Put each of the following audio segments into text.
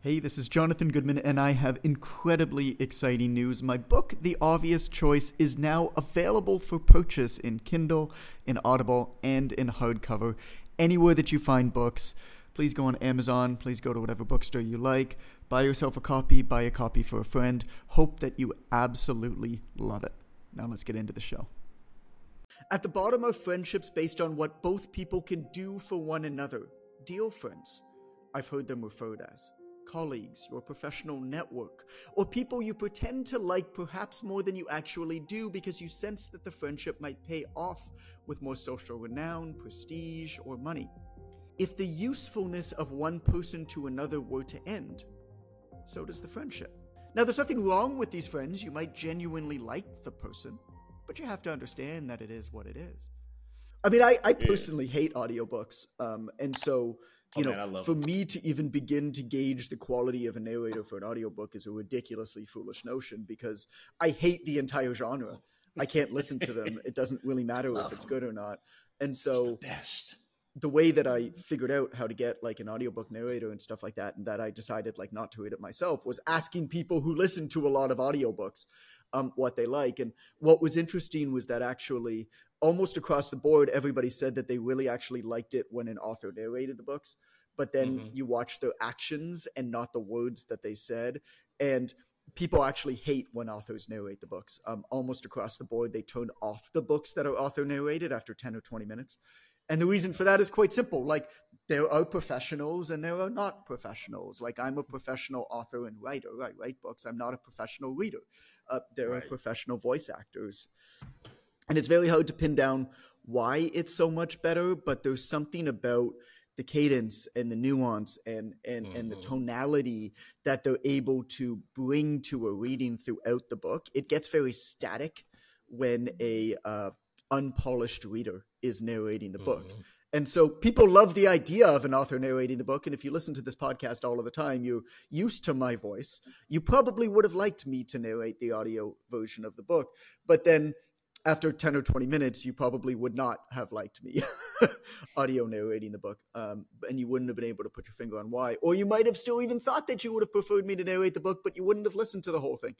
Hey, this is Jonathan Goodman, and I have incredibly exciting news. My book, The Obvious Choice, is now available for purchase in Kindle, in Audible, and in hardcover. Anywhere that you find books, please go on Amazon, please go to whatever bookstore you like, buy yourself a copy, buy a copy for a friend. Hope that you absolutely love it. Now let's get into the show. At the bottom are friendships based on what both people can do for one another. Dear friends, I've heard them referred as colleagues, your professional network, or people you pretend to like perhaps more than you actually do because you sense that the friendship might pay off with more social renown, prestige, or money. If the usefulness of one person to another were to end, so does the friendship. Now, there's nothing wrong with these friends. You might genuinely like the person, but you have to understand that it is what it is. I mean, I personally hate audiobooks, and so for me to even begin to gauge the quality of a narrator for an audiobook is a ridiculously foolish notion because I hate the entire genre. I can't listen to them. It doesn't really matter if it's good or not. And so the way that I figured out how to get like an audiobook narrator and stuff like that, and that I decided like not to read it myself, was asking people who listen to a lot of audiobooks what they like. And what was interesting was that actually almost across the board, everybody said that they really actually liked it when an author narrated the books, but then you watch their actions and not the words that they said. And people actually hate when authors narrate the books. Almost across the board, they turn off the books that are author narrated after 10 or 20 minutes. And the reason for that is quite simple. Like, there are professionals and there are not professionals. Like, I'm a professional author and writer. I write books. I'm not a professional reader. There are professional voice actors. And it's very hard to pin down why it's so much better, but there's something about the cadence and the nuance and the tonality that they're able to bring to a reading throughout the book. It gets very static when a unpolished reader is narrating the book. And so people love the idea of an author narrating the book. And if you listen to this podcast all of the time, you're used to my voice. You probably would have liked me to narrate the audio version of the book. But then after 10 or 20 minutes, you probably would not have liked me audio narrating the book. And you wouldn't have been able to put your finger on why. Or you might have still even thought that you would have preferred me to narrate the book, but you wouldn't have listened to the whole thing.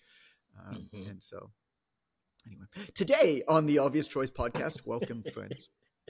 And so anyway, today on the Obvious Choice podcast, welcome, friends.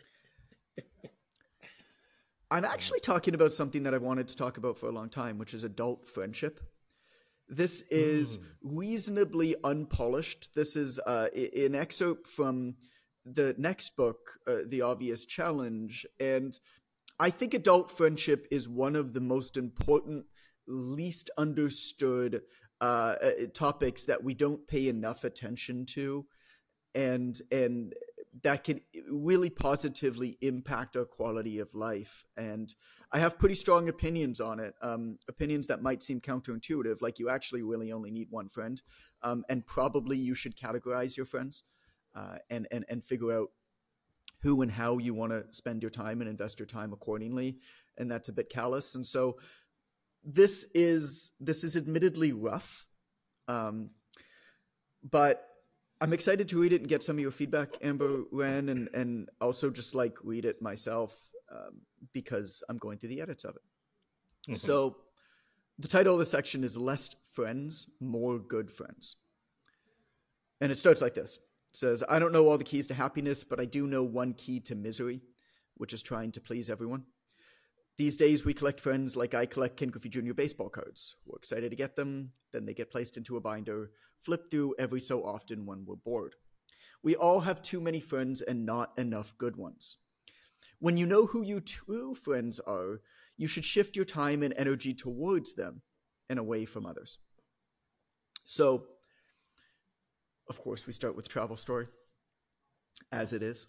I'm actually talking about something that I've wanted to talk about for a long time, which is adult friendship. This is reasonably unpolished. This is an excerpt from the next book, The Obvious Challenge. And I think adult friendship is one of the most important, least understood topics that we don't pay enough attention to. And that can really positively impact our quality of life. And I have pretty strong opinions on it, opinions that might seem counterintuitive, like you actually really only need one friend, and probably you should categorize your friends and figure out who and how you want to spend your time and invest your time accordingly. And that's a bit callous. And so this is admittedly rough, but I'm excited to read it and get some of your feedback, Amber, Ren, and also just like read it myself because I'm going through the edits of it. So the title of the section is Less Friends, More Good Friends. And it starts like this. It says, I don't know all the keys to happiness, but I do know one key to misery, which is trying to please everyone. These days, we collect friends like I collect Ken Griffey Jr. baseball cards. We're excited to get them, then they get placed into a binder, flipped through every so often when we're bored. We all have too many friends and not enough good ones. When you know who your true friends are, you should shift your time and energy towards them and away from others. So, of course, we start with a travel story, as it is.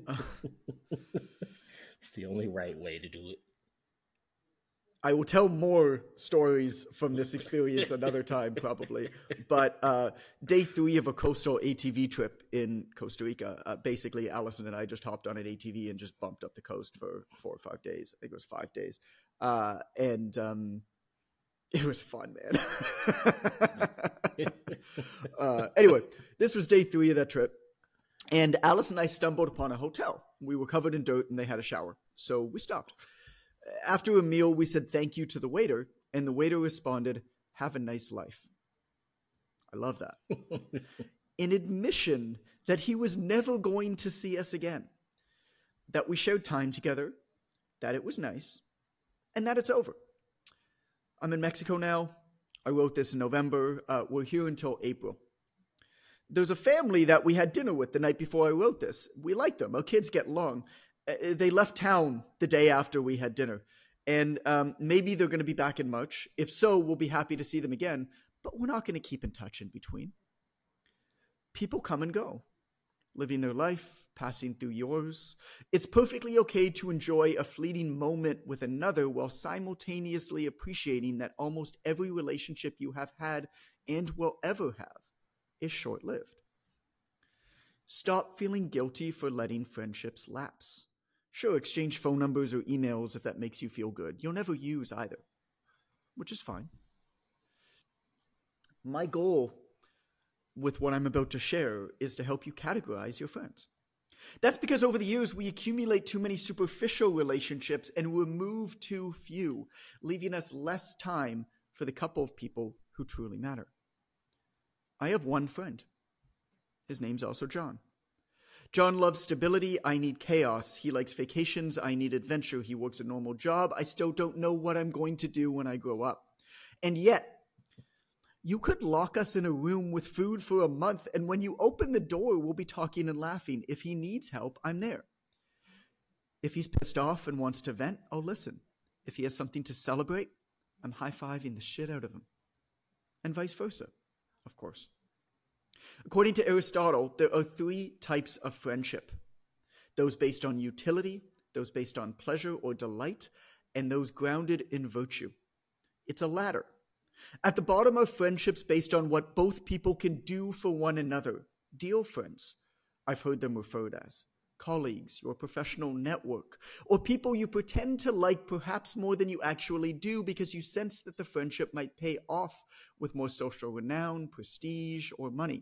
It's the only right way to do it. I will tell more stories from this experience another time, probably. But day 3 of a coastal ATV trip in Costa Rica, basically Allison and I just hopped on an ATV and just bumped up the coast for 4 or 5 days. I think it was 5 days. And it was fun, man. Anyway, this was day 3 of that trip. And Alice and I stumbled upon a hotel. We were covered in dirt and they had a shower. So we stopped. After a meal, we said thank you to the waiter, And the waiter responded, "Have a nice life." I love that. An admission that he was never going to see us again, that we shared time together, that it was nice, and that it's over. I'm in Mexico now. I wrote this in November. We're here until April. There's a family that we had dinner with the night before I wrote this. We like them. Our kids get along. They left town the day after we had dinner. And maybe they're going to be back in March. If so, we'll be happy to see them again. But we're not going to keep in touch in between. People come and go, living their life, passing through yours. It's perfectly okay to enjoy a fleeting moment with another while simultaneously appreciating that almost every relationship you have had and will ever have is short-lived. Stop feeling guilty for letting friendships lapse. Sure, exchange phone numbers or emails if that makes you feel good. You'll never use either, which is fine. My goal with what I'm about to share is to help you categorize your friends. That's because over the years, we accumulate too many superficial relationships and remove too few, leaving us less time for the couple of people who truly matter. I have one friend. His name's also John. John loves stability. I need chaos. He likes vacations. I need adventure. He works a normal job. I still don't know what I'm going to do when I grow up. And yet, you could lock us in a room with food for a month, and when you open the door, we'll be talking and laughing. If he needs help, I'm there. If he's pissed off and wants to vent, I'll listen. If he has something to celebrate, I'm high-fiving the shit out of him. And vice versa, of course. According to Aristotle, there are 3 types of friendship. Those based on utility, those based on pleasure or delight, and those grounded in virtue. It's a ladder. At the bottom are friendships based on what both people can do for one another. Dear friends, I've heard them referred as. Colleagues, your professional network, or people you pretend to like perhaps more than you actually do because you sense that the friendship might pay off with more social renown, prestige, or money.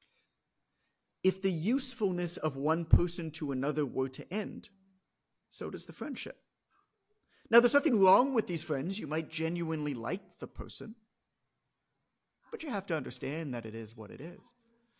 If the usefulness of one person to another were to end, so does the friendship. Now, there's nothing wrong with these friends. You might genuinely like the person, but you have to understand that it is what it is.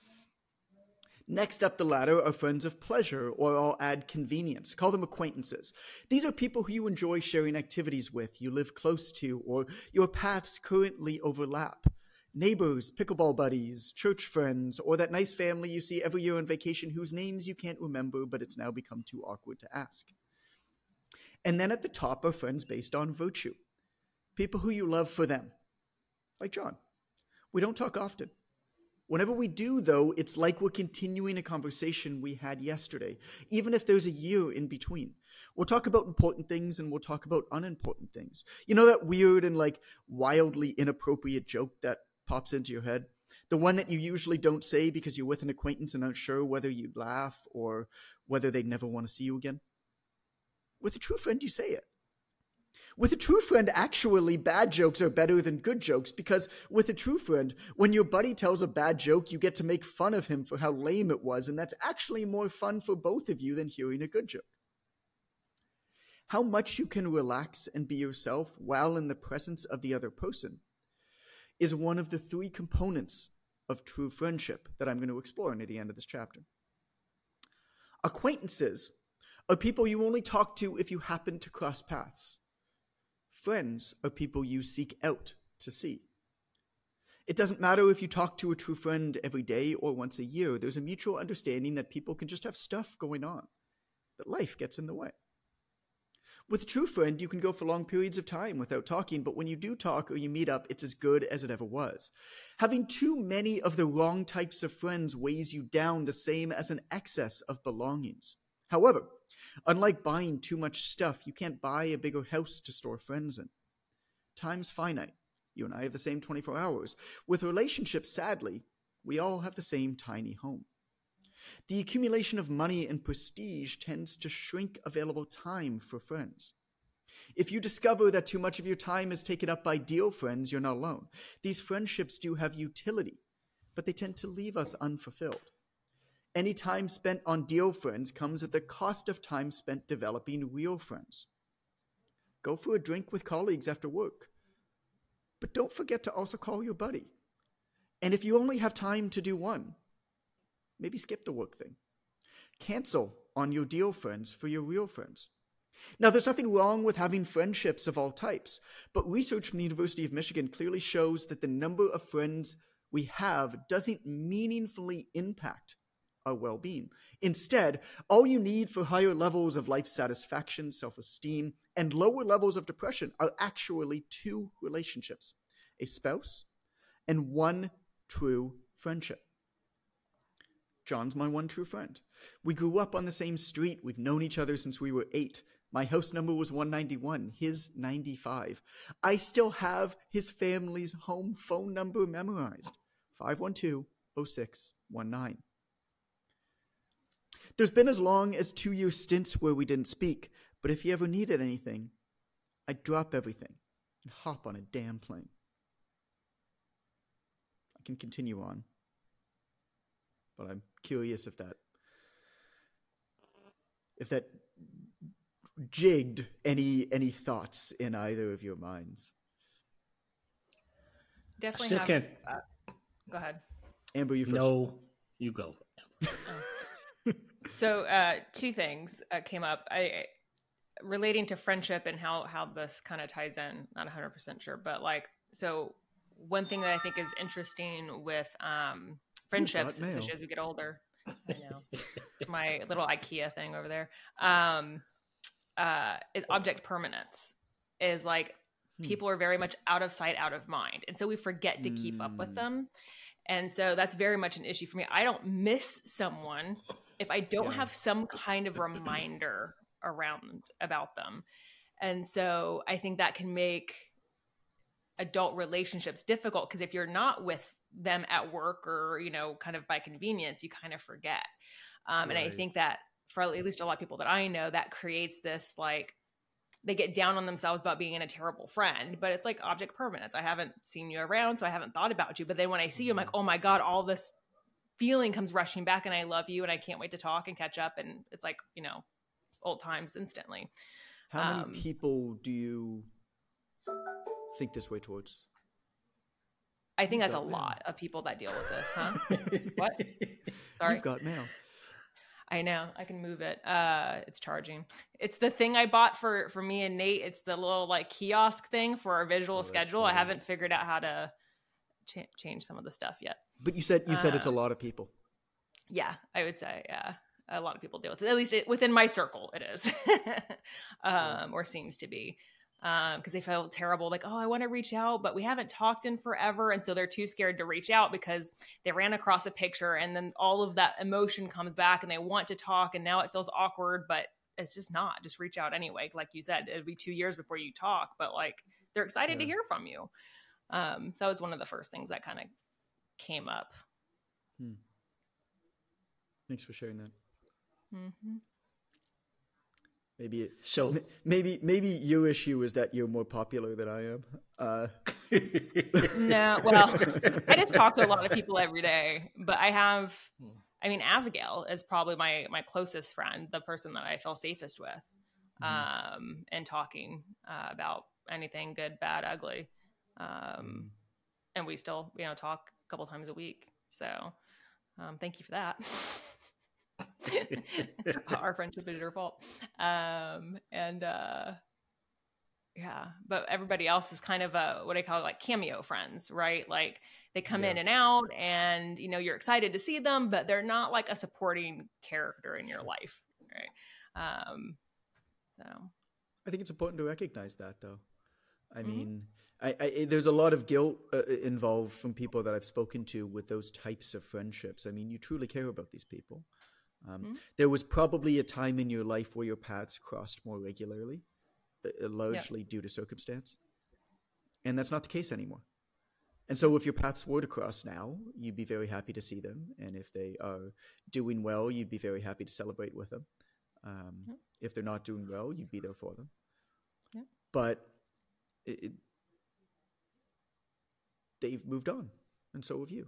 Next up the ladder are friends of pleasure, or I'll add convenience. Call them acquaintances. These are people who you enjoy sharing activities with, you live close to, or your paths currently overlap. Neighbors, pickleball buddies, church friends, or that nice family you see every year on vacation whose names you can't remember, but it's now become too awkward to ask. And then at the top are friends based on virtue. People who you love for them. Like John. We don't talk often. Whenever we do, though, it's like we're continuing a conversation we had yesterday, even if there's a year in between. We'll talk about important things and we'll talk about unimportant things. You know that weird and wildly inappropriate joke that pops into your head? The one that you usually don't say because you're with an acquaintance and aren't sure whether you'd laugh or whether they'd never want to see you again. With a true friend, you say it. With a true friend, actually, bad jokes are better than good jokes because with a true friend, when your buddy tells a bad joke, you get to make fun of him for how lame it was, and that's actually more fun for both of you than hearing a good joke. How much you can relax and be yourself while in the presence of the other person is one of the 3 components of true friendship that I'm going to explore near the end of this chapter. Acquaintances are people you only talk to if you happen to cross paths. Friends are people you seek out to see. It doesn't matter if you talk to a true friend every day or once a year. There's a mutual understanding that people can just have stuff going on, that life gets in the way. With a true friend, you can go for long periods of time without talking, but when you do talk or you meet up, it's as good as it ever was. Having too many of the wrong types of friends weighs you down the same as an excess of belongings. However, unlike buying too much stuff, you can't buy a bigger house to store friends in. Time's finite. You and I have the same 24 hours. With relationships, sadly, we all have the same tiny home. The accumulation of money and prestige tends to shrink available time for friends. If you discover that too much of your time is taken up by deal friends, you're not alone. These friendships do have utility, but they tend to leave us unfulfilled. Any time spent on deal friends comes at the cost of time spent developing real friends. Go for a drink with colleagues after work. But don't forget to also call your buddy. And if you only have time to do one, maybe skip the work thing. Cancel on your deal friends for your real friends. Now, there's nothing wrong with having friendships of all types, but research from the University of Michigan clearly shows that the number of friends we have doesn't meaningfully impact our well-being. Instead, all you need for higher levels of life satisfaction, self-esteem, and lower levels of depression are actually two relationships: a spouse and one true friendship. John's my one true friend. We grew up on the same street. We've known each other since we were 8. My house number was 191, his 95. I still have his family's home phone number memorized: 512-0619. There's been as long as 2-year stints where we didn't speak, but if you ever needed anything, I'd drop everything and hop on a damn plane. I can continue on, but I'm curious if that jigged any thoughts in either of your minds. Definitely still can't. Go ahead. Amber, you first. No, you go. So two things came up relating to friendship and how this kind of ties in. Not 100% sure, but so one thing that I think is interesting with friendships, especially as we get older. I know. It's my little IKEA thing over there. Is object permanence. Is people are very much out of sight, out of mind. And so we forget to keep up with them. And so that's very much an issue for me. I don't miss someone if I don't have some kind of reminder about them. And so I think that can make adult relationships difficult, because if you're not with them at work or, kind of by convenience, you kind of forget. And I think that for at least a lot of people that I know, that creates this, they get down on themselves about being a terrible friend, but it's like object permanence. I haven't seen you around, so I haven't thought about you. But then when I see you, I'm like, oh my God, all this feeling comes rushing back, and I love you, and I can't wait to talk and catch up. And it's like, old times instantly. How many people do you think this way towards? I think that's a lot of people that deal with this, huh? What? Sorry. You've got mail. I know. I can move it. It's charging. It's the thing I bought for me and Nate. It's the little kiosk thing for our visual schedule. Funny. I haven't figured out how to change some of the stuff yet. But you said it's a lot of people. Yeah, I would say, yeah. A lot of people deal with it. At least within my circle, it is. Or seems to be. Because they feel terrible, I want to reach out, but we haven't talked in forever. And so they're too scared to reach out because they ran across a picture, and then all of that emotion comes back, and they want to talk, and now it feels awkward, but it's just not. Just reach out anyway. Like you said, it'll be 2 years before you talk, but they're excited to hear from you. So that was one of the first things that kind of came up. Thanks for sharing that. Mm-hmm. Maybe your issue is that you're more popular than I am. No, well, I just talk to a lot of people every day, but Abigail is probably my closest friend, the person that I feel safest with, and talking about anything good, bad, ugly. And we still, talk a couple times a week. So thank you for that. Our friendship is your fault. But everybody else is kind of what I call cameo friends, right? They come in and out, and you're excited to see them, but they're not a supporting character in your life, right? So I think it's important to recognize that, though. I mean, I there's a lot of guilt involved from people that I've spoken to with those types of friendships. I mean, you truly care about these people. There was probably a time in your life where your paths crossed more regularly, largely due to circumstance. And that's not the case anymore. And so if your paths were to cross now, you'd be very happy to see them. And if they are doing well, you'd be very happy to celebrate with them. If they're not doing well, you'd be there for them. But they've moved on, and so have you.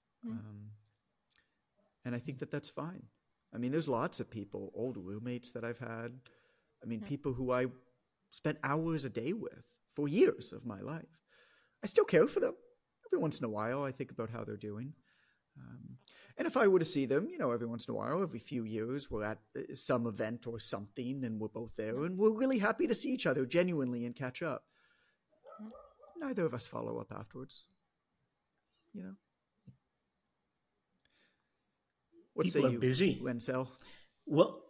And I think that that's fine. I mean, there's lots of people, old roommates that I've had. I mean, people who I spent hours a day with for years of my life. I still care for them. Every once in a while, I think about how they're doing. And if I were to see them, every once in a while, every few years, we're at some event or something, and we're both there, and we're really happy to see each other genuinely and catch up. Neither of us follow up afterwards. What People say are you, busy. Wenzel? Well,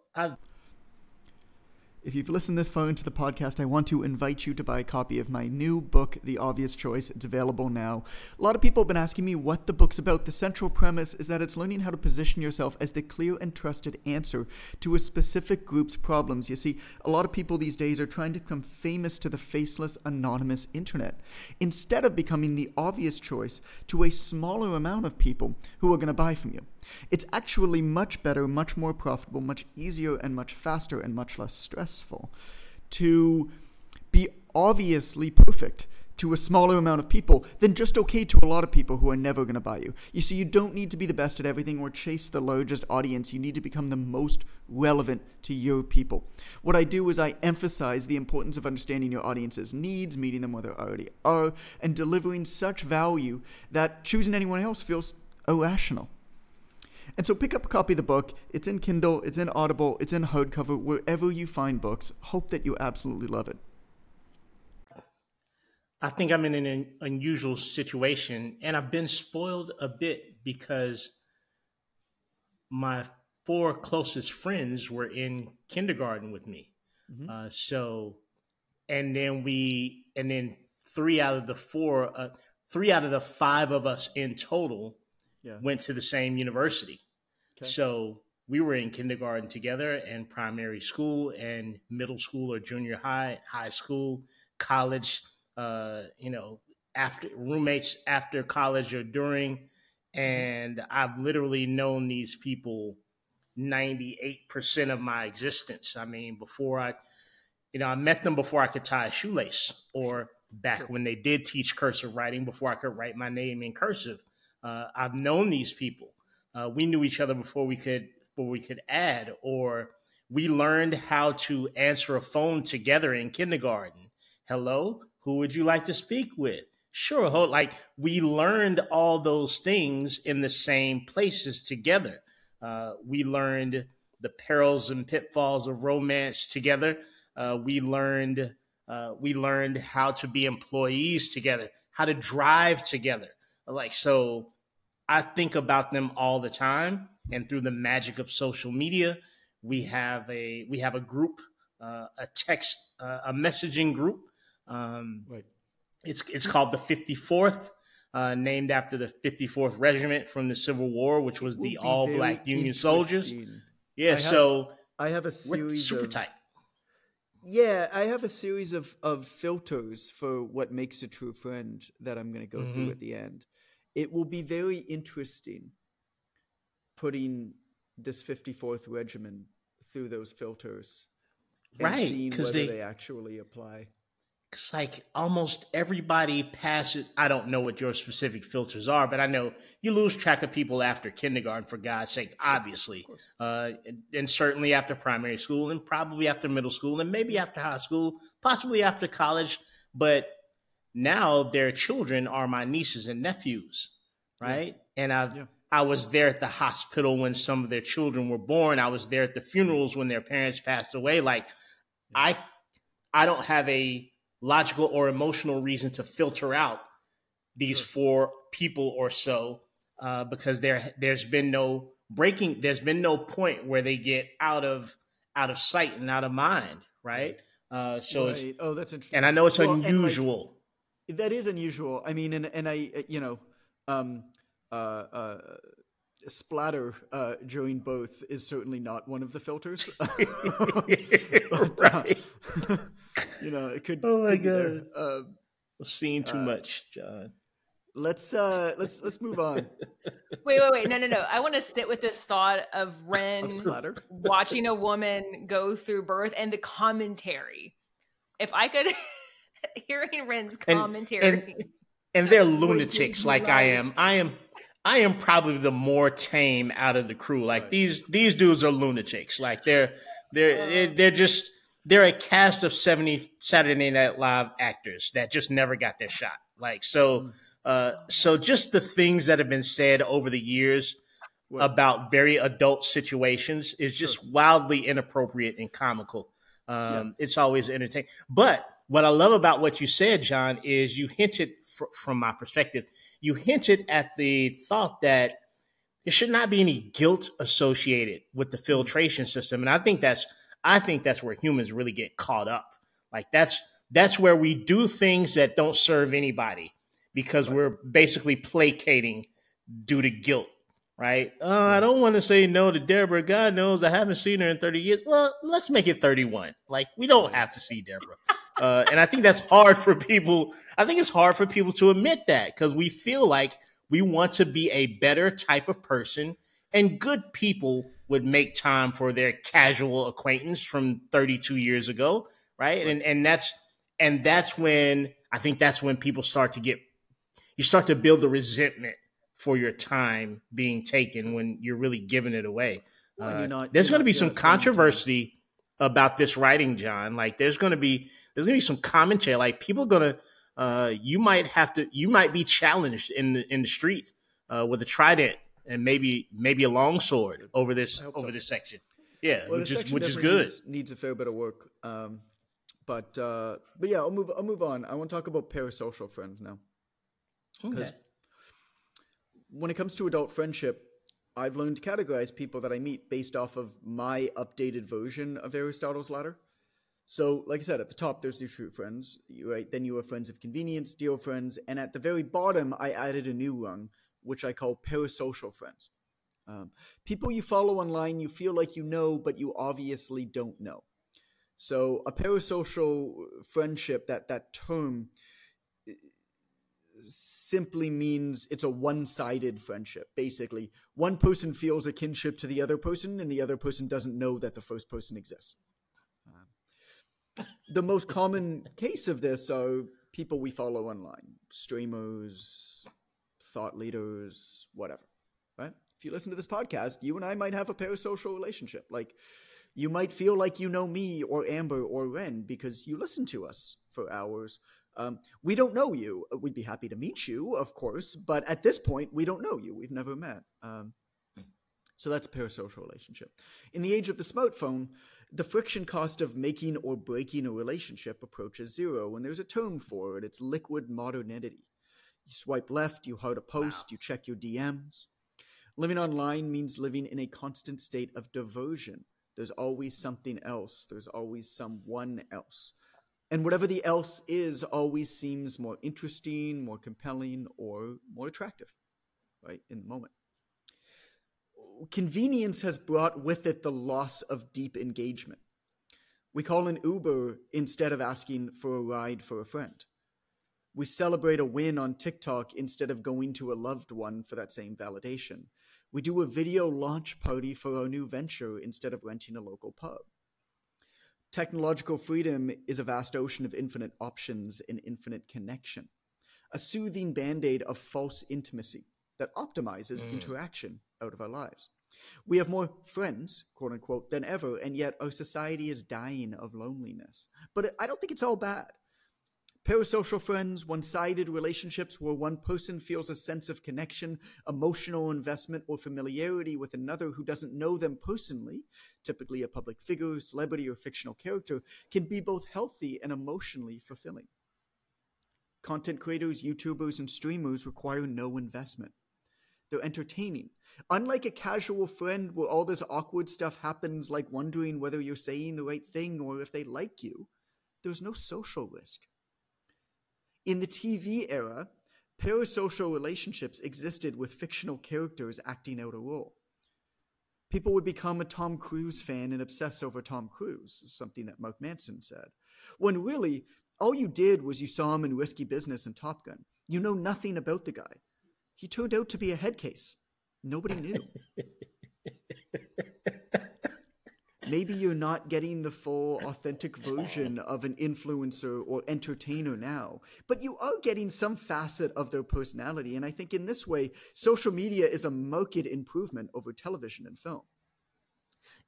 If you've listened this far into the podcast, I want to invite you to buy a copy of my new book, The Obvious Choice. It's available now. A lot of people have been asking me what the book's about. The central premise is that it's learning how to position yourself as the clear and trusted answer to a specific group's problems. You see, a lot of people these days are trying to become famous to the faceless, anonymous internet, instead of becoming the obvious choice to a smaller amount of people who are going to buy from you. It's actually much better, much more profitable, much easier, and much faster, and much less stressful to be obviously perfect to a smaller amount of people than just okay to a lot of people who are never going to buy you. You see, you don't need to be the best at everything or chase the largest audience. You need to become the most relevant to your people. What I do is I emphasize the importance of understanding your audience's needs, meeting them where they already are, and delivering such value that choosing anyone else feels irrational. And so pick up a copy of the book. It's in Kindle, it's in Audible, it's in hardcover, wherever you find books. Hope that you absolutely love it. I think I'm in an unusual situation, and I've been spoiled a bit because my 4 closest friends were in kindergarten with me. Mm-hmm. And then 3 out of the 4, 3 out of the 5 of us in total went to the same university. Okay. So we were in kindergarten together, and primary school, and middle school or junior high, high school, college, after roommates after college or during. And I've literally known these people 98% of my existence. I mean, I met them before I could tie a shoelace, or back when they did teach cursive writing, before I could write my name in cursive. I've known these people. We knew each other before we could add, or we learned how to answer a phone together in kindergarten. Hello, who would you like to speak with? Sure. Like, we learned all those things in the same places together. We learned the perils and pitfalls of romance together. We learned how to be employees together, how to drive together. So I think about them all the time, and through the magic of social media, we have a group, a messaging group. Right. It's called the 54th, named after the 54th Regiment from the Civil War, which was the all-black Union soldiers. Yeah, I have a series super tight. Yeah, I have a series of filters for what makes a true friend that I'm going to go through at the end. It will be very interesting putting this 54th Regiment through those filters and seeing whether they actually apply. It's like almost everybody passes. I don't know what your specific filters are, but I know you lose track of people after kindergarten, for God's sake, obviously. And certainly after primary school, and probably after middle school, and maybe after high school, possibly after college. But now their children are my nieces and nephews, right? Yeah. And I was there at the hospital when some of their children were born. I was there at the funerals when their parents passed away. I don't have a logical or emotional reason to filter out these 4 people or so, because there's been no breaking. There's been no point where they get out of sight and out of mind, right? That's interesting. And I know it's unusual. That is unusual. I mean, and I, splatter during birth is certainly not one of the filters. Right. It could. Oh my God! We're seeing too much, John. Let's move on. Wait! No! I want to sit with this thought of Ren watching a woman go through birth and the commentary. If I could, hearing Ren's commentary, and they're lunatics like I am. I am probably the more tame out of the crew. Like these dudes are lunatics. Like they're a cast of 70 Saturday Night Live actors that just never got their shot. Like, so just the things that have been said over the years about very adult situations is just wildly inappropriate and comical. It's always entertaining. But what I love about what you said, John, is you hinted, from my perspective, you hinted at the thought that there should not be any guilt associated with the filtration system, and I think that's where humans really get caught up. Like that's where we do things that don't serve anybody because we're basically placating due to guilt. Right? I don't want to say no to Deborah. God knows I haven't seen her in 30 years. Well, let's make it 31. Like, we don't have to see Deborah. And I think that's hard for people. I think it's hard for people to admit that because we feel like we want to be a better type of person, and good people would make time for their casual acquaintance from 32 years ago. Right. And that's when I think that's when people start to build the resentment for your time being taken when you're really giving it away. There's going to be some controversy about this writing, John. Like there's going to be some commentary. Like people are going to, you might be challenged in the street with a trident and maybe a long sword over this section. Yeah, well, which is good. Needs a fair bit of work. But yeah, I'll move on. I want to talk about parasocial friends now. Okay. When it comes to adult friendship, I've learned to categorize people that I meet based off of my updated version of Aristotle's ladder. So, like I said, at the top, there's your true friends, right? Then you have friends of convenience, deal friends, and at the very bottom, I added a new rung, which I call parasocial friends. People you follow online, you feel like you know, but you obviously don't know. So, a parasocial friendship, that term simply means it's a one-sided friendship. Basically, one person feels a kinship to the other person, and the other person doesn't know that the first person exists. The most common case of this are people we follow online, streamers, thought leaders, whatever, right? If you listen to this podcast, you and I might have a parasocial relationship. Like, you might feel like you know me or Amber or Ren because you listen to us for hours. We don't know you. We'd be happy to meet you, of course, but at this point, we don't know you. We've never met. So that's a parasocial relationship. In the age of the smartphone, the friction cost of making or breaking a relationship approaches zero, and there's a term for it. It's liquid modernity. You swipe left, you heart a post, you check your DMs. Living online means living in a constant state of diversion. There's always something else. There's always someone else. And whatever the else is always seems more interesting, more compelling, or more attractive, right, in the moment. Convenience has brought with it the loss of deep engagement. We call an Uber instead of asking for a ride for a friend. We celebrate a win on TikTok instead of going to a loved one for that same validation. We do a video launch party for our new venture instead of renting a local pub. Technological freedom is a vast ocean of infinite options and infinite connection, a soothing band-aid of false intimacy that optimizes interaction out of our lives. We have more friends, quote unquote, than ever, and yet our society is dying of loneliness. But I don't think it's all bad. Parasocial friends, one-sided relationships where one person feels a sense of connection, emotional investment, or familiarity with another who doesn't know them personally, typically a public figure, celebrity, or fictional character, can be both healthy and emotionally fulfilling. Content creators, YouTubers, and streamers require no investment. They're entertaining. Unlike a casual friend where all this awkward stuff happens, like wondering whether you're saying the right thing or if they like you, there's no social risk. In the TV era, parasocial relationships existed with fictional characters acting out a role. People would become a Tom Cruise fan and obsess over Tom Cruise, something that Mark Manson said, when really, all you did was you saw him in Risky Business and Top Gun. You know nothing about the guy. He turned out to be a head case. Nobody knew. Maybe you're not getting the full, authentic version of an influencer or entertainer now, but you are getting some facet of their personality. And I think in this way, social media is a marked improvement over television and film.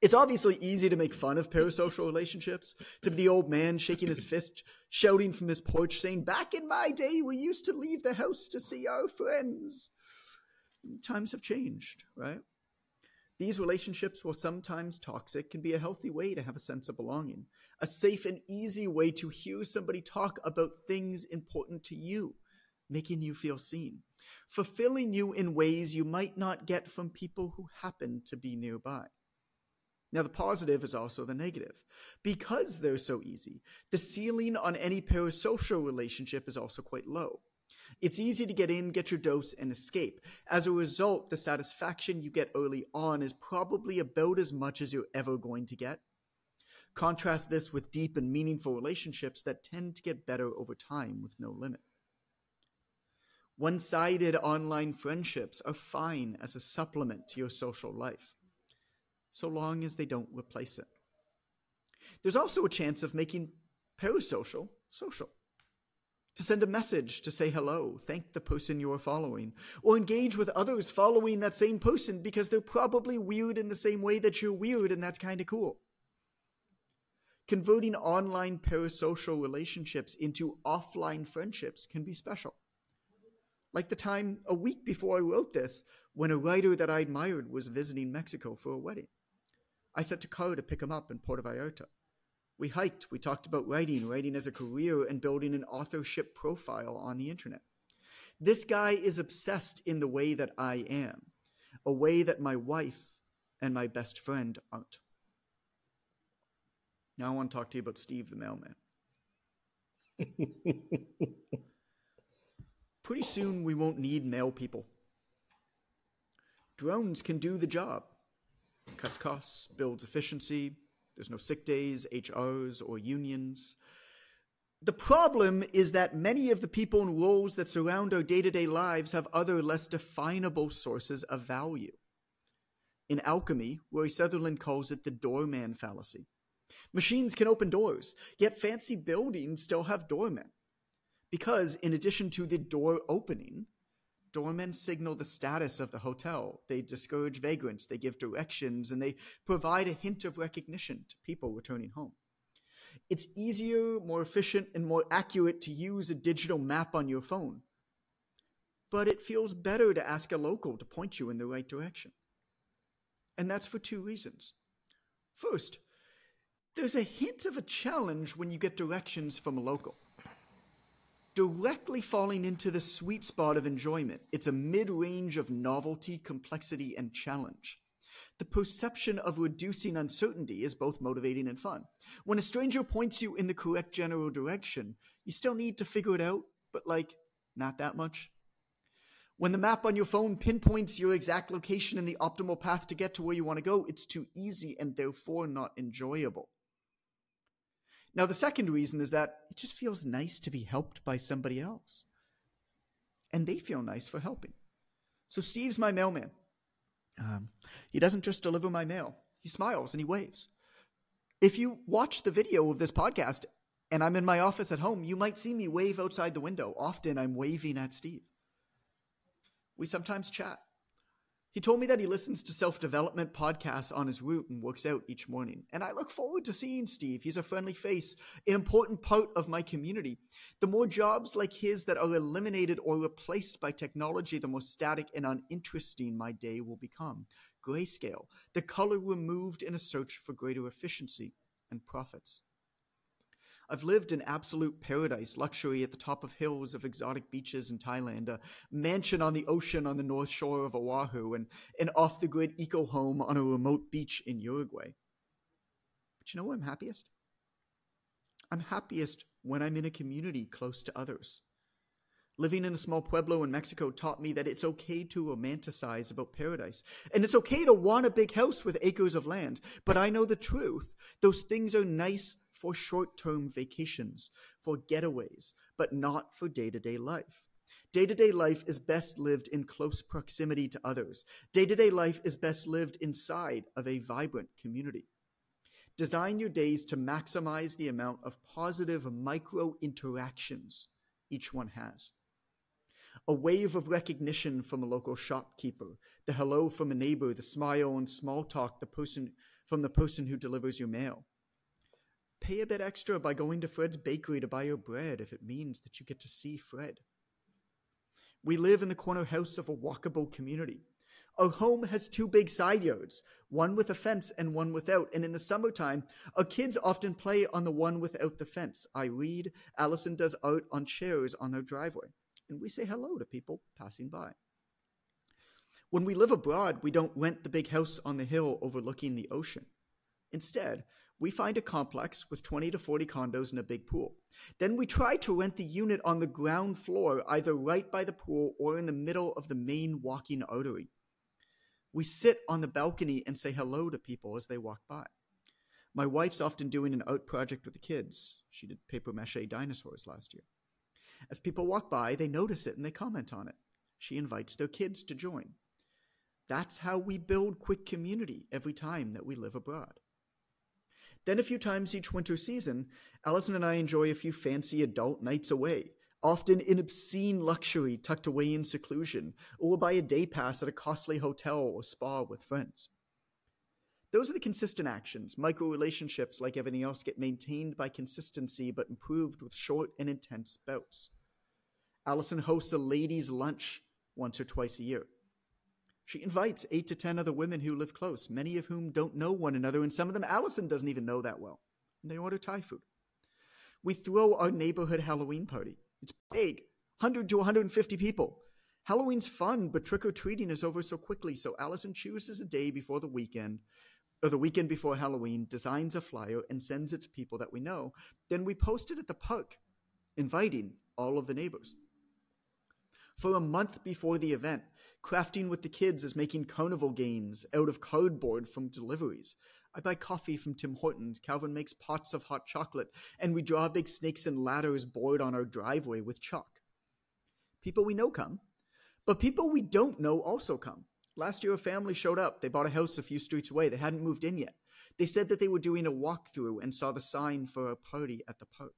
It's obviously easy to make fun of parasocial relationships, to be the old man shaking his fist, shouting from his porch, saying, "Back in my day, we used to leave the house to see our friends." Times have changed, right? These relationships, while sometimes toxic, can be a healthy way to have a sense of belonging, a safe and easy way to hear somebody talk about things important to you, making you feel seen, fulfilling you in ways you might not get from people who happen to be nearby. Now, the positive is also the negative. Because they're so easy, the ceiling on any parasocial relationship is also quite low. It's easy to get in, get your dose, and escape. As a result, the satisfaction you get early on is probably about as much as you're ever going to get. Contrast this with deep and meaningful relationships that tend to get better over time with no limit. One-sided online friendships are fine as a supplement to your social life, so long as they don't replace it. There's also a chance of making parasocial social. To send a message to say hello, thank the person you are following, or engage with others following that same person because they're probably weird in the same way that you're weird, and that's kind of cool. Converting online parasocial relationships into offline friendships can be special. Like the time a week before I wrote this, when a writer that I admired was visiting Mexico for a wedding. I sent a car to pick him up in Puerto Vallarta. We hiked, we talked about writing as a career, and building an authorship profile on the internet. This guy is obsessed in the way that I am, a way that my wife and my best friend aren't. Now I want to talk to you about Steve the mailman. Pretty soon we won't need mail people. Drones can do the job. Cuts costs, builds efficiency. There's no sick days, HRs, or unions. The problem is that many of the people and roles that surround our day-to-day lives have other less definable sources of value. In alchemy, Roy Sutherland calls it the doorman fallacy. Machines can open doors, yet fancy buildings still have doormen. Because, in addition to the door opening, doormen signal the status of the hotel. They discourage vagrants, they give directions, and they provide a hint of recognition to people returning home. It's easier, more efficient, and more accurate to use a digital map on your phone. But it feels better to ask a local to point you in the right direction. And that's for two reasons. First, there's a hint of a challenge when you get directions from a local. Directly falling into the sweet spot of enjoyment, it's a mid-range of novelty, complexity, and challenge. The perception of reducing uncertainty is both motivating and fun. When a stranger points you in the correct general direction, you still need to figure it out, but not that much. When the map on your phone pinpoints your exact location and the optimal path to get to where you want to go, it's too easy and therefore not enjoyable. Now, the second reason is that it just feels nice to be helped by somebody else. And they feel nice for helping. So Steve's my mailman. He doesn't just deliver my mail. He smiles and he waves. If you watch the video of this podcast and I'm in my office at home, you might see me wave outside the window. Often I'm waving at Steve. We sometimes chat. He told me that he listens to self-development podcasts on his route and works out each morning. And I look forward to seeing Steve. He's a friendly face, an important part of my community. The more jobs like his that are eliminated or replaced by technology, the more static and uninteresting my day will become. Grayscale, the color removed in a search for greater efficiency and profits. I've lived in absolute paradise, luxury at the top of hills of exotic beaches in Thailand, a mansion on the ocean on the north shore of Oahu, and an off-the-grid eco-home on a remote beach in Uruguay. But you know where I'm happiest? I'm happiest when I'm in a community close to others. Living in a small pueblo in Mexico taught me that it's okay to romanticize about paradise. And it's okay to want a big house with acres of land. But I know the truth. Those things are nice for short-term vacations, for getaways, but not for day-to-day life. Day-to-day life is best lived in close proximity to others. Day-to-day life is best lived inside of a vibrant community. Design your days to maximize the amount of positive micro-interactions each one has. A wave of recognition from a local shopkeeper, the hello from a neighbor, the smile and small talk the person from the person who delivers your mail. Pay a bit extra by going to Fred's bakery to buy your bread if it means that you get to see Fred. We live in the corner house of a walkable community. Our home has 2 big side yards, one with a fence and one without, and in the summertime, our kids often play on the one without the fence. I read, Allison does art on chairs on her driveway, and we say hello to people passing by. When we live abroad, we don't rent the big house on the hill overlooking the ocean. Instead, we find a complex with 20 to 40 condos and a big pool. Then we try to rent the unit on the ground floor, either right by the pool or in the middle of the main walking artery. We sit on the balcony and say hello to people as they walk by. My wife's often doing an art project with the kids. She did papier-mâché dinosaurs last year. As people walk by, they notice it and they comment on it. She invites their kids to join. That's how we build quick community every time that we live abroad. Then a few times each winter season, Allison and I enjoy a few fancy adult nights away, often in obscene luxury tucked away in seclusion, or buy a day pass at a costly hotel or spa with friends. Those are the consistent actions. Micro-relationships, like everything else, get maintained by consistency but improved with short and intense bouts. Allison hosts a ladies' lunch once or twice a year. She invites 8 to 10 other women who live close, many of whom don't know one another, and some of them Allison doesn't even know that well. And they order Thai food. We throw our neighborhood Halloween party. It's big, 100 to 150 people. Halloween's fun, but trick-or-treating is over so quickly, so Allison chooses a day before the weekend, or the weekend before Halloween, designs a flyer, and sends it to people that we know. Then we post it at the park, inviting all of the neighbors. For a month before the event, Crafting with the Kids is making carnival games out of cardboard from deliveries. I buy coffee from Tim Hortons, Calvin makes pots of hot chocolate, and we draw big snakes and ladders board on our driveway with chalk. People we know come, but people we don't know also come. Last year a family showed up. They bought a house a few streets away. They hadn't moved in yet. They said that they were doing a walkthrough and saw the sign for a party at the park.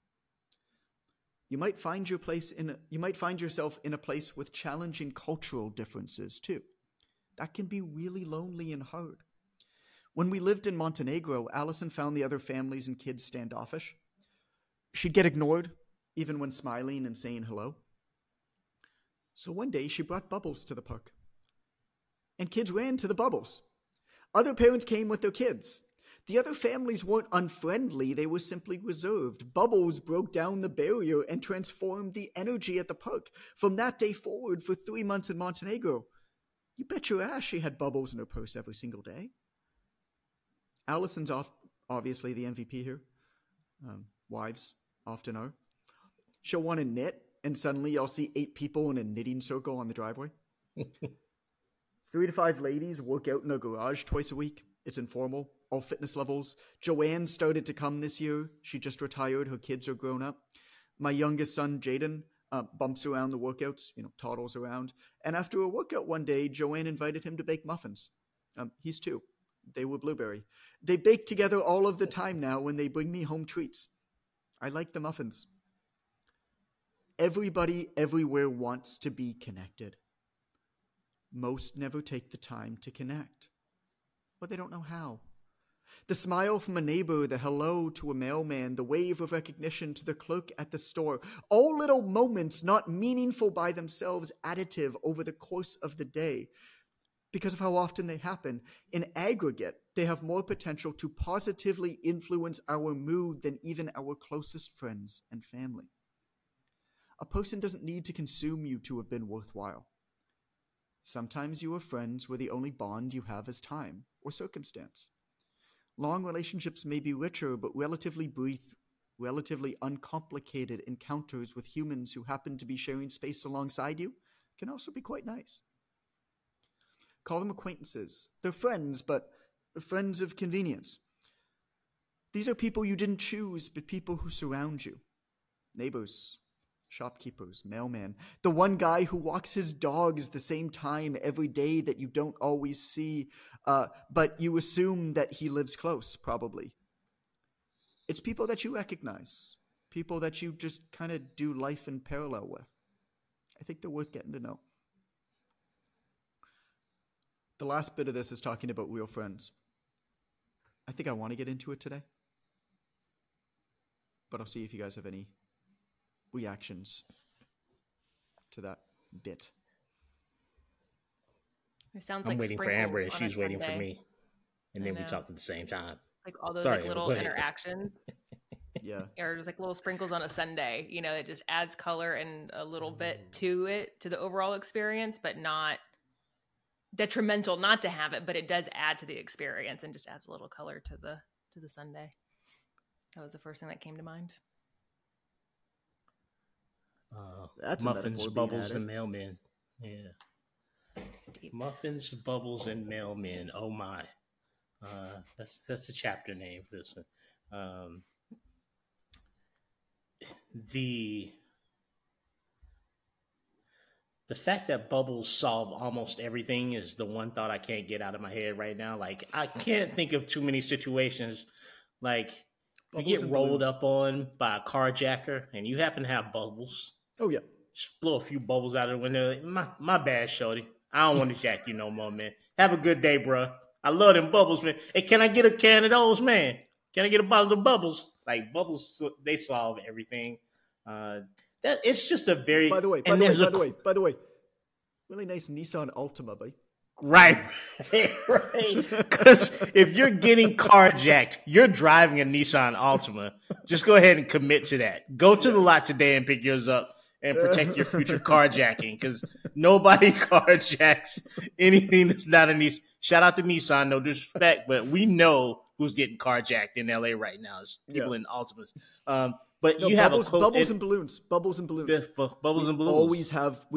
You might find yourself in a place with challenging cultural differences too. That can be really lonely and hard. When we lived in Montenegro, Allison found the other families and kids standoffish. She'd get ignored, even when smiling and saying hello. So one day she brought bubbles to the park. And kids ran to the bubbles. Other parents came with their kids. The other families weren't unfriendly, they were simply reserved. Bubbles broke down the barrier and transformed the energy at the park. From that day forward, for 3 months in Montenegro, you bet your ass she had bubbles in her purse every single day. Allison's obviously the MVP here. Wives often are. She'll want to knit, and suddenly you'll see 8 people in a knitting circle on the driveway. 3 to 5 ladies work out in a garage twice a week. It's informal, all fitness levels. Joanne started to come this year. She just retired. Her kids are grown up. My youngest son, Jaden, bumps around the workouts, toddles around. And after a workout one day, Joanne invited him to bake muffins. He's 2. They were blueberry. They bake together all of the time now when they bring me home treats. I like the muffins. Everybody everywhere wants to be connected. Most never take the time to connect. But they don't know how. The smile from a neighbor, the hello to a mailman, the wave of recognition to the clerk at the store, all little moments not meaningful by themselves, additive over the course of the day. Because of how often they happen, in aggregate, they have more potential to positively influence our mood than even our closest friends and family. A person doesn't need to consume you to have been worthwhile. Sometimes your friends where the only bond you have is time or circumstance. Long relationships may be richer, but relatively brief, relatively uncomplicated encounters with humans who happen to be sharing space alongside you can also be quite nice. Call them acquaintances. They're friends, but friends of convenience. These are people you didn't choose, but people who surround you. Neighbors, shopkeepers, mailman, the one guy who walks his dogs the same time every day that you don't always see, but you assume that he lives close, probably. It's people that you recognize, people that you just kind of do life in parallel with. I think they're worth getting to know. The last bit of this is talking about real friends. I think I want to get into it today. But I'll see if you guys have any reactions to that bit. It sounds I'm like waiting for sprinkles Amber and on she's a waiting for sundae. me. And then we talk at the same time. Like all those Sorry, like little go ahead. interactions. Yeah. Or just like little sprinkles on a sundae, you know, it just adds color and a little bit to it, to the overall experience, but not detrimental not to have it, but it does add to the experience and just adds a little color to the sundae. That was the first thing that came to mind. That's muffins, bubbles, and mailmen. Yeah. Steve. Muffins, bubbles, and mailmen. Oh my. That's a chapter name for this one. The fact that bubbles solve almost everything is the one thought I can't get out of my head right now. Like, I can't think of too many situations. Like, you get rolled up on by a carjacker and you happen to have bubbles. Oh, yeah. Just blow a few bubbles out of the window. My bad, shorty. I don't want to jack you no more, man. Have a good day, bro. I love them bubbles, man. Hey, can I get a can of those, man? Can I get a bottle of them bubbles? Like, bubbles, they solve everything. That it's just a very. By the way, really nice Nissan Altima, buddy. Right. Because if you're getting carjacked, you're driving a Nissan Altima. Just go ahead and commit to that. Go to the lot today and pick yours up and protect your future carjacking, because nobody carjacks anything that's not a Nissan. Shout out to Nissan, no disrespect, but we know who's getting carjacked in LA right now. It's people in Altimas. But no, you have bubbles and balloons. Bubbles and balloons. Bubbles and balloons. Always have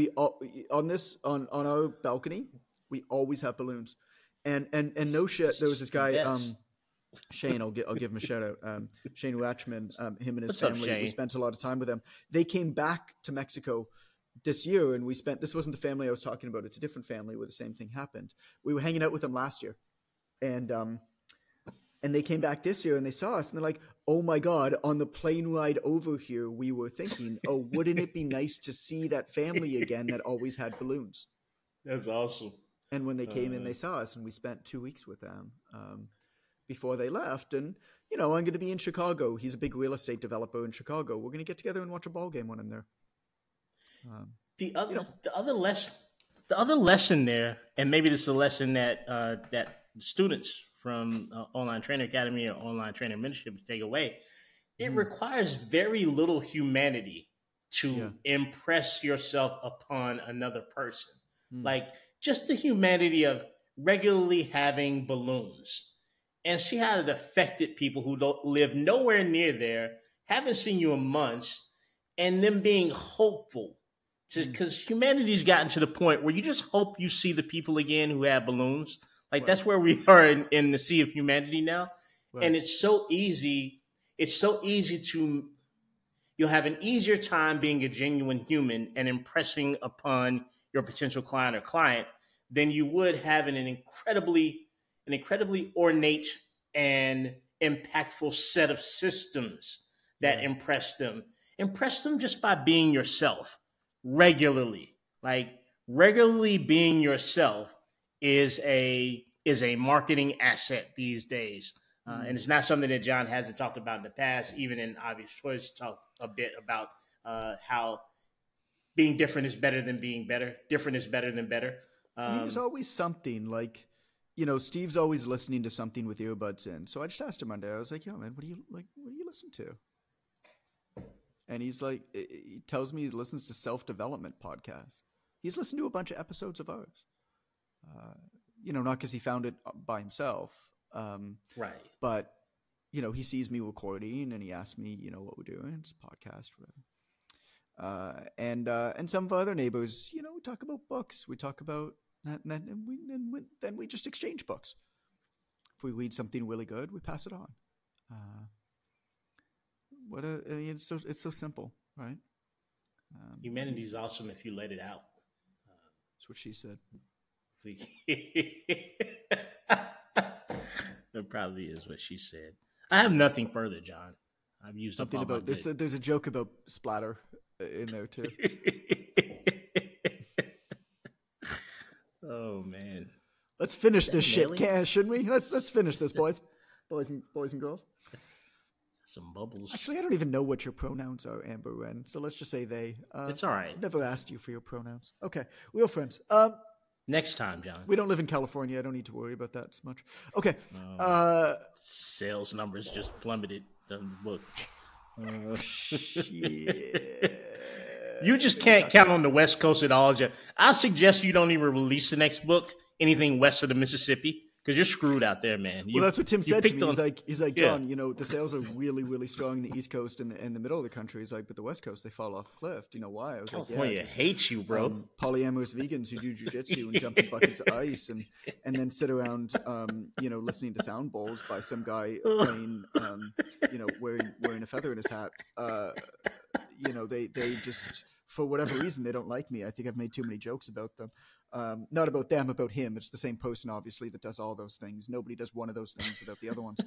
on our balcony. We always have balloons, and no shit. There was this guy, Shane. I'll give him a shout out. Shane Watchman. Him and his family. We spent a lot of time with them. They came back to Mexico this year, and we spent. This wasn't the family I was talking about. It's a different family where the same thing happened. We were hanging out with them last year, and they came back this year and they saw us and they're like, oh my God, on the plane ride over here, we were thinking, oh, wouldn't it be nice to see that family again that always had balloons? That's awesome. And when they came in, they saw us and we spent 2 weeks with them before they left. And, you know, I'm going to be in Chicago. He's a big real estate developer in Chicago. We're going to get together and watch a ball game when I'm there. The other lesson there, and maybe this is a lesson that that students from Online Trainer Academy or Online Trainer Mentorship to take away, it requires very little humanity to impress yourself upon another person. Like, just the humanity of regularly having balloons, and see how it affected people who don't live nowhere near there, haven't seen you in months, and them being hopeful. Because humanity's gotten to the point where you just hope you see the people again who have balloons. Like, that's where we are in the sea of humanity now. Right. And it's so easy. It's so easy to, you'll have an easier time being a genuine human and impressing upon your potential client or client than you would having an incredibly ornate and impactful set of systems that impress them. Impress them just by being yourself regularly. Like, regularly being yourself is a marketing asset these days. And it's not something that John hasn't talked about in the past. Even in Obvious Choice, talked a bit about how being different is better than being better. Different is better than better. I mean, there's always something, like, you know, Steve's always listening to something with earbuds in. So I just asked him one day, I was like, yo, man, what do you listen to? And he's like, he tells me he listens to self-development podcasts. He's listened to a bunch of episodes of ours. You know, not because he found it by himself. Right. But, you know, he sees me recording and he asks me, you know, what we're doing. It's a podcast, whatever. And some of our other neighbors, you know, we talk about books. We talk about that, and then we just exchange books. If we read something really good, we pass it on. I mean, it's so simple, right? Humanity is awesome if you let it out. That's what she said. That probably is what she said. I have nothing further, John. I've used something up all about this. There's a joke about splatter in there too. Oh man, let's finish this shit, shouldn't we? Let's finish this, boys. boys and girls. Some bubbles. Actually, I don't even know what your pronouns are, Amber Wren. So let's just say they. It's all right. Never asked you for your pronouns. Okay, real friends. Next time, John. We don't live in California. I don't need to worry about that as much. Okay. Sales numbers just plummeted. Doesn't look. You just can't count on the West Coast at all. I suggest you don't even release the next book, anything west of the Mississippi, because you're screwed out there, man. Well, that's what Tim said to me. He's like, Yeah. John, the sales are really, really strong in the East Coast and the middle of the country. He's like, but the West Coast, they fall off a cliff. You know why? I was California like, hates you, bro. Polyamorous vegans who do jujitsu and jump in buckets of ice and then sit around, listening to sound bowls by some guy playing, wearing a feather in his hat. They just, for whatever reason, they don't like me. I think I've made too many jokes about them. Not about them, about him. It's the same person, obviously, that does all those things. Nobody does one of those things without the other ones.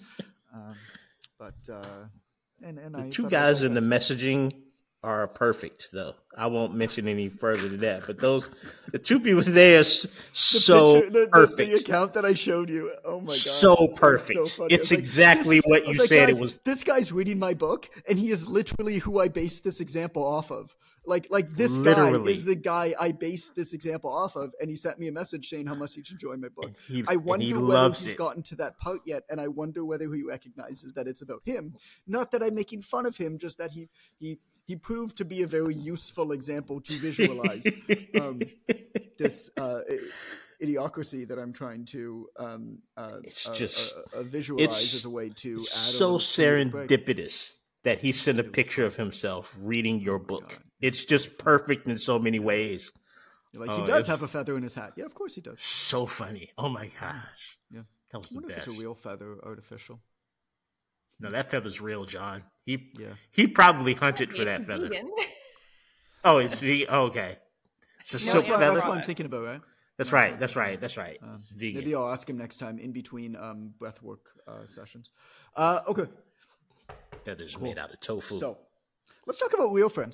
The two guys in the messaging are perfect, though. I won't mention any further than that. But the two people there are so perfect. The account that I showed you, oh my god, so perfect. So it's exactly what you said. Guys, it was. This guy's reading my book, and he is literally who I based this example off of. Like this Literally. guy is the guy I based this example off of, and he sent me a message saying how much he's enjoying my book. I wonder whether he's gotten to that part yet, and I wonder whether he recognizes that it's about him. Not that I'm making fun of him, just that he proved to be a very useful example to visualize this idiocracy that I'm trying to visualize as a way to add so serendipitous that he sent a picture of himself reading your book. It's just perfect in so many ways. You're like, he does have a feather in his hat. Yeah, of course he does. So funny. Oh my gosh. Yeah. That was the I wonder best. if it's a real feather or artificial. No, that feather's real, John. He probably hunted for that feather. Oh, it's vegan. Oh, okay. It's a silk feather. That's what I'm thinking about, right? That's right. It's vegan. Maybe I'll ask him next time in between breathwork sessions. Okay. That is made out of tofu. So, let's talk about real friends.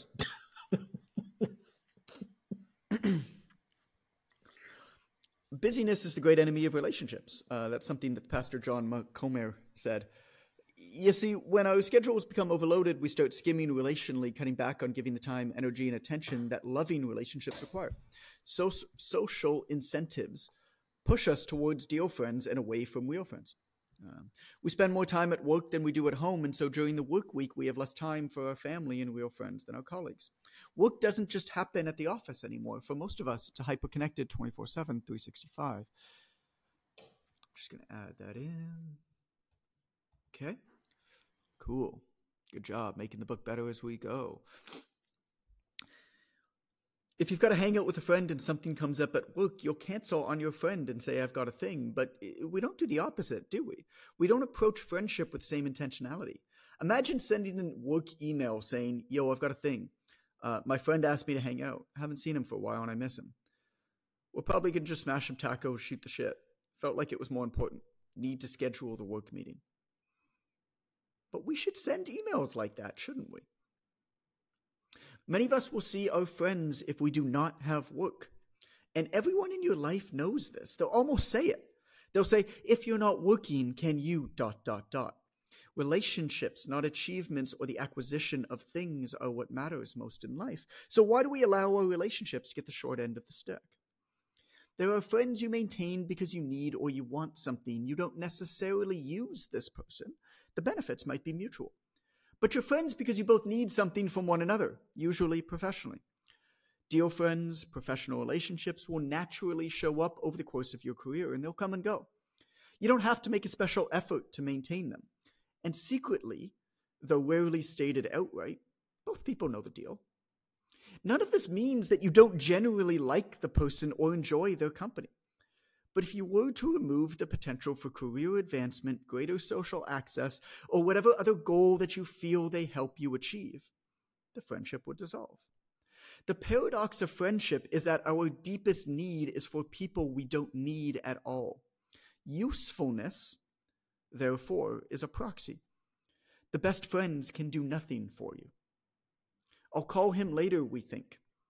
Busyness is the great enemy of relationships. That's something that Pastor John Comer said. You see, when our schedules become overloaded, we start skimming relationally, cutting back on giving the time, energy, and attention that loving relationships require. Social incentives push us towards deal friends and away from real friends. We spend more time at work than we do at home, and so during the work week, we have less time for our family and real friends than our colleagues. Work doesn't just happen at the office anymore. For most of us, it's a hyper-connected 24/7, 365. Just going to add that in. Okay. Cool. Good job making the book better as we go. If you've got to hang out with a friend and something comes up at work, you'll cancel on your friend and say, I've got a thing. But we don't do the opposite, do we? We don't approach friendship with the same intentionality. Imagine sending a work email saying, yo, I've got a thing. My friend asked me to hang out. I haven't seen him for a while and I miss him. We're probably going to just smash some tacos, shoot the shit. Felt like it was more important. Need to schedule the work meeting. But we should send emails like that, shouldn't we? Many of us will see our friends if we do not have work. And everyone in your life knows this. They'll almost say it. They'll say, if you're not working, can you ... Relationships, not achievements or the acquisition of things, are what matters most in life. So why do we allow our relationships to get the short end of the stick? There are friends you maintain because you need or you want something. You don't necessarily use this person. The benefits might be mutual. But you're friends because you both need something from one another, usually professionally. Dear friends, professional relationships will naturally show up over the course of your career, and they'll come and go. You don't have to make a special effort to maintain them. And secretly, though rarely stated outright, both people know the deal. None of this means that you don't genuinely like the person or enjoy their company. But if you were to remove the potential for career advancement, greater social access, or whatever other goal that you feel they help you achieve, the friendship would dissolve. The paradox of friendship is that our deepest need is for people we don't need at all. Usefulness, therefore, is a proxy. The best friends can do nothing for you. I'll call him later, we think.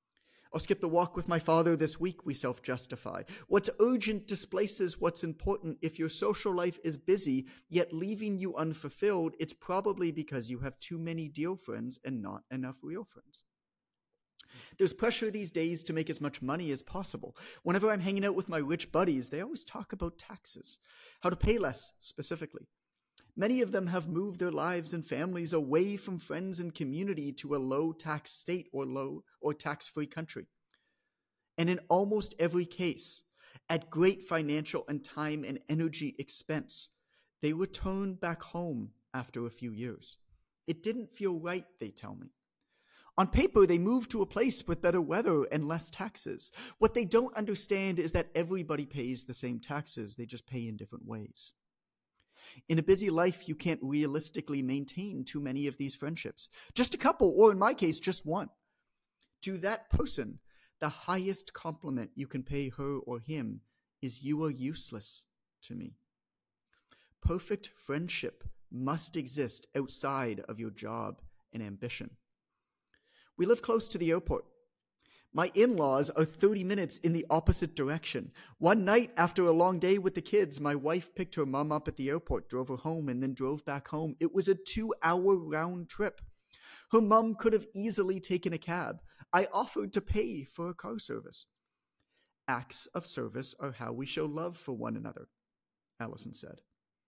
I'll skip the walk with my father this week, we self-justify. What's urgent displaces what's important. If your social life is busy, yet leaving you unfulfilled, it's probably because you have too many deal friends and not enough real friends. There's pressure these days to make as much money as possible. Whenever I'm hanging out with my rich buddies, they always talk about taxes, how to pay less specifically. Many of them have moved their lives and families away from friends and community to a low tax state or tax-free country. And in almost every case, at great financial and time and energy expense, they returned back home after a few years. It didn't feel right, they tell me. On paper, they moved to a place with better weather and less taxes. What they don't understand is that everybody pays the same taxes, they just pay in different ways. In a busy life, you can't realistically maintain too many of these friendships. Just a couple, or in my case, just one. To that person, the highest compliment you can pay her or him is you are useless to me. Perfect friendship must exist outside of your job and ambition. We live close to the airport. My in-laws are 30 minutes in the opposite direction. One night after a long day with the kids, my wife picked her mom up at the airport, drove her home, and then drove back home. It was a 2-hour round trip. Her mom could have easily taken a cab. I offered to pay for a car service. Acts of service are how we show love for one another, Allison said.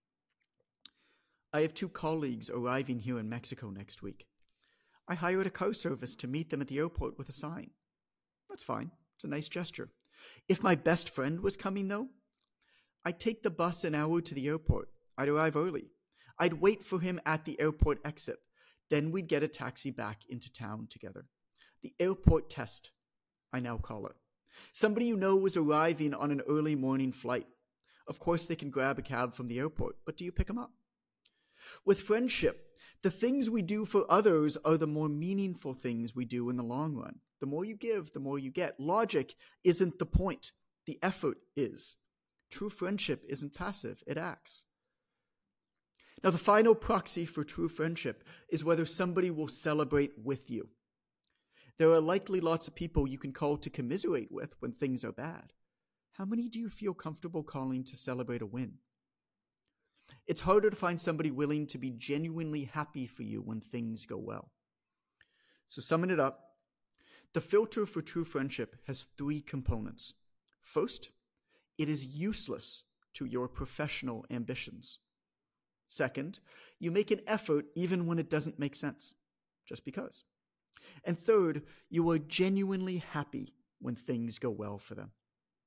I have 2 colleagues arriving here in Mexico next week. I hired a car service to meet them at the airport with a sign. That's fine. It's a nice gesture. If my best friend was coming, though, I'd take the bus an hour to the airport. I'd arrive early. I'd wait for him at the airport exit. Then we'd get a taxi back into town together. The airport test, I now call it. Somebody you know is arriving on an early morning flight. Of course, they can grab a cab from the airport, but do you pick them up? With friendship, the things we do for others are the more meaningful things we do in the long run. The more you give, the more you get. Logic isn't the point. The effort is. True friendship isn't passive. It acts. Now, the final proxy for true friendship is whether somebody will celebrate with you. There are likely lots of people you can call to commiserate with when things are bad. How many do you feel comfortable calling to celebrate a win? It's harder to find somebody willing to be genuinely happy for you when things go well. So summing it up, the filter for true friendship has 3 components. First, it is useless to your professional ambitions. Second, you make an effort even when it doesn't make sense, just because. And third, you are genuinely happy when things go well for them.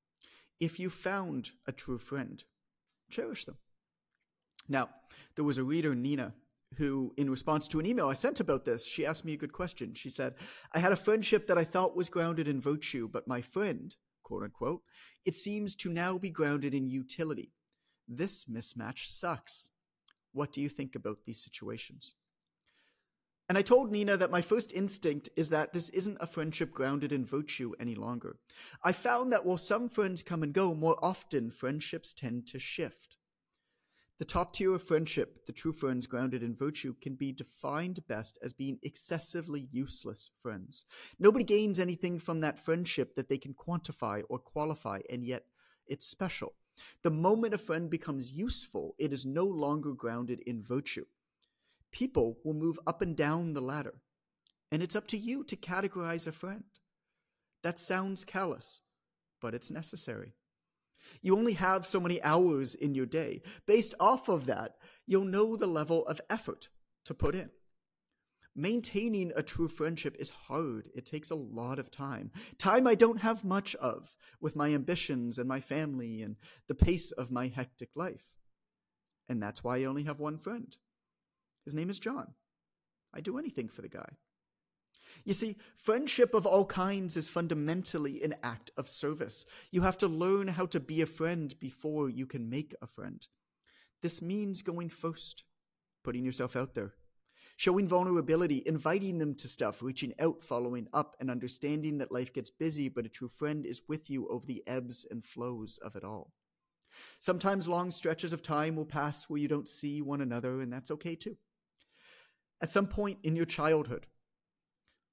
If you found a true friend, cherish them. Now, there was a reader, Nina, who, in response to an email I sent about this, she asked me a good question. She said, I had a friendship that I thought was grounded in virtue, but my friend, quote unquote, it seems to now be grounded in utility. This mismatch sucks. What do you think about these situations? And I told Nina that my first instinct is that this isn't a friendship grounded in virtue any longer. I found that while some friends come and go, more often friendships tend to shift. The top tier of friendship, the true friends grounded in virtue, can be defined best as being excessively useless friends. Nobody gains anything from that friendship that they can quantify or qualify, and yet it's special. The moment a friend becomes useful, it is no longer grounded in virtue. People will move up and down the ladder, and it's up to you to categorize a friend. That sounds callous, but it's necessary. You only have so many hours in your day. Based off of that, you'll know the level of effort to put in. Maintaining a true friendship is hard. It takes a lot of time. Time I don't have much of with my ambitions and my family and the pace of my hectic life. And that's why I only have one friend. His name is John. I'd do anything for the guy. You see, friendship of all kinds is fundamentally an act of service. You have to learn how to be a friend before you can make a friend. This means going first, putting yourself out there, showing vulnerability, inviting them to stuff, reaching out, following up, and understanding that life gets busy, but a true friend is with you over the ebbs and flows of it all. Sometimes long stretches of time will pass where you don't see one another, and that's okay too. At some point in your childhood,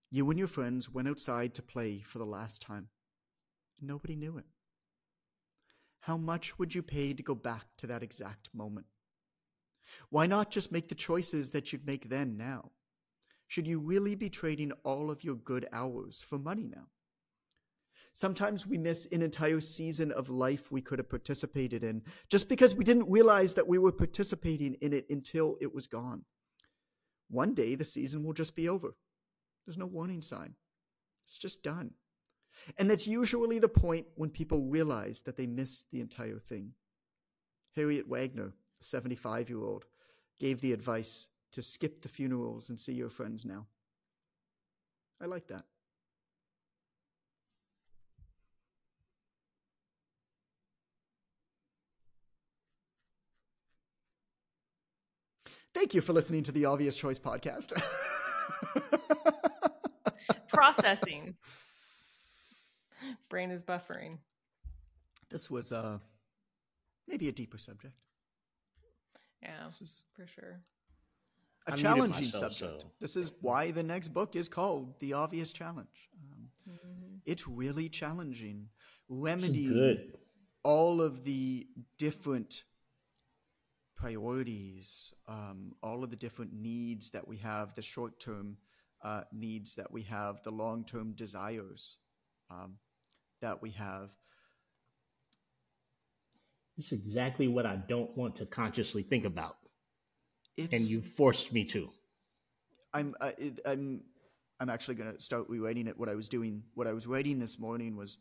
You and your friends went outside to play for the last time. Nobody knew it. How much would you pay to go back to that exact moment? Why not just make the choices that you'd make then now? Should you really be trading all of your good hours for money now? Sometimes we miss an entire season of life we could have participated in just because we didn't realize that we were participating in it until it was gone. One day the season will just be over. There's no warning sign. It's just done. And that's usually the point when people realize that they missed the entire thing. Harriet Wagner, the 75-year-old, gave the advice to skip the funerals and see your friends now. I like that. Thank you for listening to the Obvious Choice podcast. Processing. Brain is buffering. This was maybe a deeper subject. Yeah, This is for sure. a I muted challenging myself, subject. so- This is why the next book is called The Obvious Challenge. It's really challenging, remedying Good. all of the different priorities, all of the different needs that we have, the short-term needs that we have, the long-term desires that we have. It's exactly what I don't want to consciously think about, It's, and you forced me to. I'm actually going to start rewriting it. What I was writing this morning was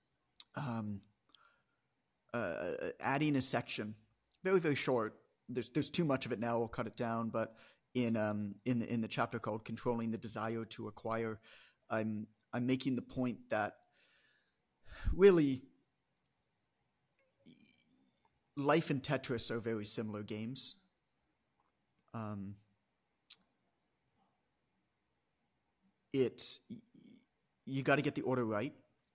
adding a section, very, very short. There's too much of it now. I'll cut it down. But in the chapter called "Controlling the Desire to Acquire," I'm making the point that really life and Tetris are very similar games. You got to get the order right.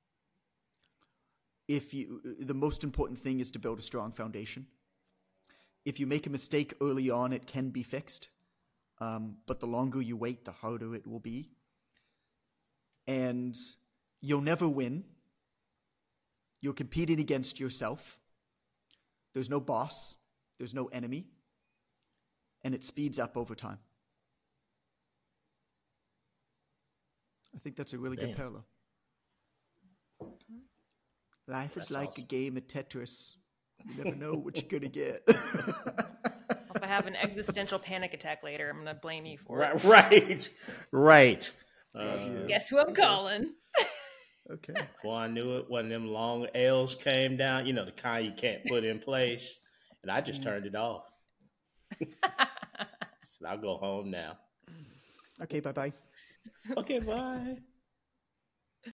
The most important thing is to build a strong foundation. If you make a mistake early on, it can be fixed. But the longer you wait, the harder it will be. And you'll never win. You're competing against yourself. There's no boss. There's no enemy. And it speeds up over time. I think that's a really good parallel. Life is like awesome. a game of Tetris. You never know what you're going to get. If I have an existential panic attack later, I'm going to blame you for it. Right. Guess who I'm calling? Okay. Before I knew it, one of them long L's came down, the kind you can't put in place, and I just turned it off. So I'll go home now. Okay, bye-bye. Okay, bye.